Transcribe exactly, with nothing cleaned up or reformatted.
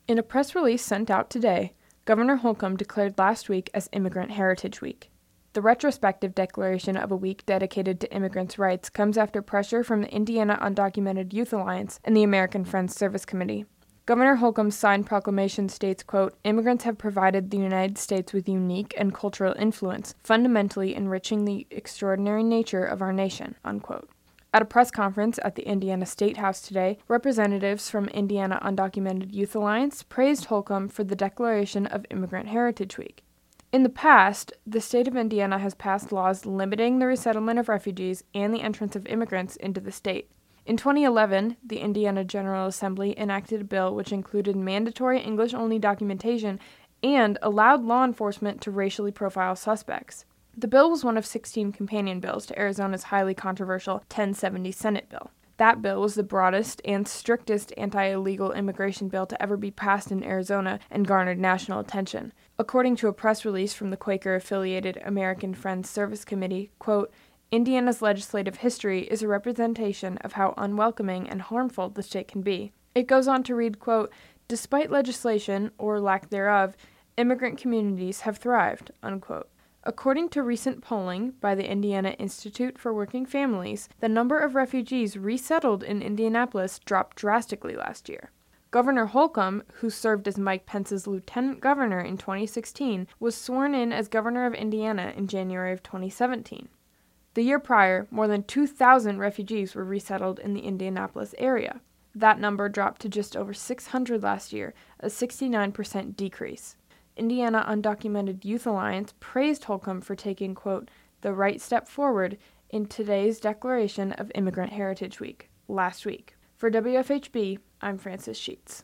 In a press release sent out today, Governor Holcomb declared last week as Immigrant Heritage Week. The retrospective declaration of a week dedicated to immigrants' rights comes after pressure from the Indiana Undocumented Youth Alliance and the American Friends Service Committee. Governor Holcomb's signed proclamation states, quote, "Immigrants have provided the United States with unique and cultural influence, fundamentally enriching the extraordinary nature of our nation," unquote. At a press conference at the Indiana State House today, representatives from Indiana Undocumented Youth Alliance praised Holcomb for the declaration of Immigrant Heritage Week. In the past, the state of Indiana has passed laws limiting the resettlement of refugees and the entrance of immigrants into the state. In twenty eleven, the Indiana General Assembly enacted a bill which included mandatory English-only documentation and allowed law enforcement to racially profile suspects. The bill was one of sixteen companion bills to Arizona's highly controversial ten seventy Senate bill. That bill was the broadest and strictest anti-illegal immigration bill to ever be passed in Arizona and garnered national attention. According to a press release from the Quaker-affiliated American Friends Service Committee, quote, "Indiana's legislative history is a representation of how unwelcoming and harmful the state can be." It goes on to read, quote, "Despite legislation, or lack thereof, immigrant communities have thrived," unquote. According to recent polling by the Indiana Institute for Working Families, the number of refugees resettled in Indianapolis dropped drastically last year. Governor Holcomb, who served as Mike Pence's lieutenant governor in twenty sixteen, was sworn in as governor of Indiana in January of twenty seventeen. The year prior, more than two thousand refugees were resettled in the Indianapolis area. That number dropped to just over six hundred last year, a sixty-nine percent decrease. Indiana Undocumented Youth Alliance praised Holcomb for taking, quote, "the right step forward" in today's declaration of Immigrant Heritage Week, last week. For W F H B, I'm Frances Sheets.